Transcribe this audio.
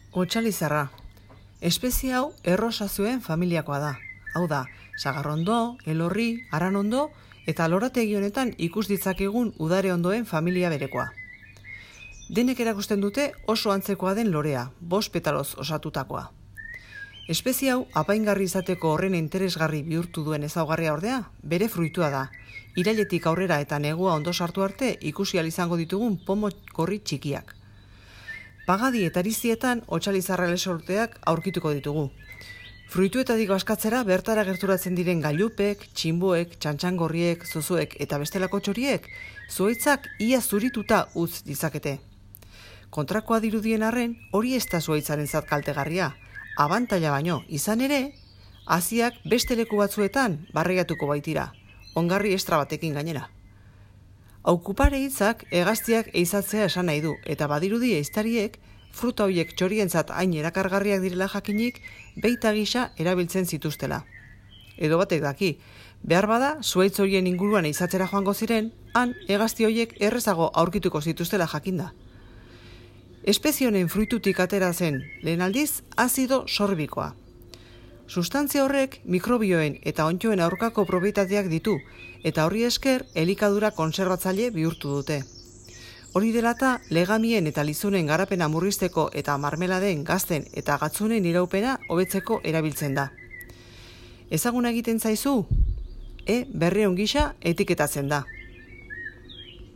Otsalizarra. Espezie hau errosazioen familiakoa da. Hau da, sagarrondo, elorri, aranondo eta lorategi honetan ikus ditzakegun udare ondoen familia berekoa. Denek erakusten dute oso antzekoa den lorea, 5 petaloz osatutakoa. Espezie hau apaingarri izateko horren interesgarri bihurtu duen ezaugarria ordea, bere fruitua da. Irailetik aurrera eta negua ondo sartu arte ikusi ahal izango ditugun pomo gorri txikiak. Pagadi eta ariztietan otsalizarra lesorteak aurkituko ditugu. Fruituetatik askatzera bertara gerturatzen diren gailupek, txinboek, txantxangorriek, zozoek eta bestelako txoriek zuhaitzak ia zurituta utz dizakete. Kontrakoa dirudien arren, hori ez da zuhaitzarentzat kaltegarria. Abantaila baino, izan ere, haziak beste leku batzuetan barreiatuko baitira, ongarri estra batekin gainera. Aukupare hitzak hegaztiak ehizatzea esan nahi du, eta badirudi ehiztariek fruta horiek txorientzat hain erakargarriak direla jakinik, beita gisa erabiltzen zituztela. Edo batek daki, behar bada zuhaitz horien inguruan ehizatzera joango ziren, han hegazti horiek errezago aurkituko zituztela jakinda. Espezie honen fruitutik atera zen, lehen aldiz, azido sorbikoa. Sustantzia horrek mikrobioen eta onddoen aurkako propietateak ditu, eta horri esker elikadura konserbatzaile bihurtu dute. Hori dela eta legamien eta lizunen garapena murrizteko eta marmeladen, gazten eta gatzunen iraupena hobetzeko erabiltzen da. Ezaguna egiten zaizu? Berrehun gisa etiketatzen da.